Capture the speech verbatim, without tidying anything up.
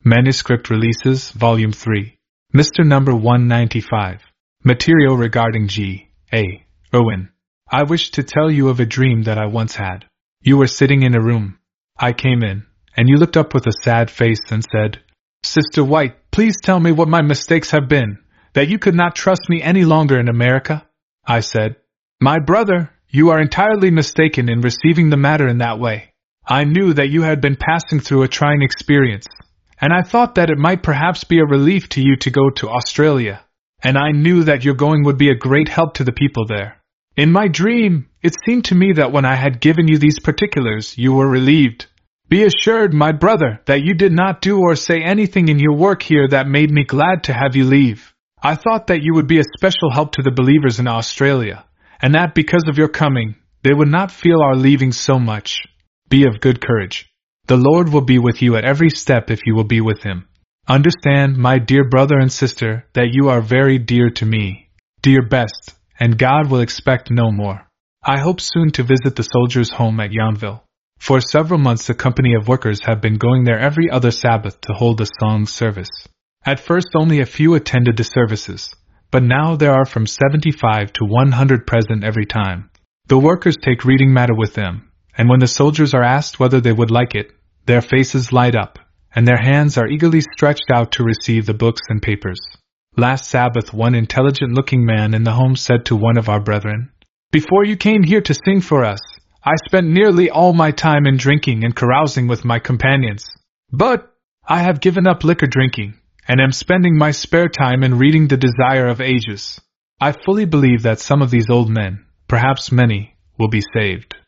Manuscript Releases, Volume three. Mister Number one ninety-five. Material regarding G. A. Irwin. I wish to tell you of a dream that I once had. You were sitting in a room. I came in, and you looked up with a sad face and said, "Sister White, please tell me what my mistakes have been, that you could not trust me any longer in America?" I said, "My brother, you are entirely mistaken in receiving the matter in that way. I knew that you had been passing through a trying experience, and I thought that it might perhaps be a relief to you to go to Australia, and I knew that your going would be a great help to the people there. In my dream, it seemed to me that when I had given you these particulars, you were relieved. Be assured, my brother, that you did not do or say anything in your work here that made me glad to have you leave. I thought that you would be a special help to the believers in Australia, and that because of your coming, they would not feel our leaving so much. Be of good courage. The Lord will be with you at every step if you will be with Him. Understand, my dear brother and sister, that you are very dear to me. Do your best, and God will expect no more. I hope soon to visit the soldiers' home at Yountville. For several months a company of workers have been going there every other Sabbath to hold a song service. At first only a few attended the services, but now there are from seventy-five to one hundred present every time. The workers take reading matter with them, and when the soldiers are asked whether they would like it, their faces light up, and their hands are eagerly stretched out to receive the books and papers. Last Sabbath one intelligent-looking man in the home said to one of our brethren, "Before you came here to sing for us, I spent nearly all my time in drinking and carousing with my companions. But I have given up liquor drinking, and am spending my spare time in reading The Desire of Ages. I fully believe that some of these old men, perhaps many, will be saved."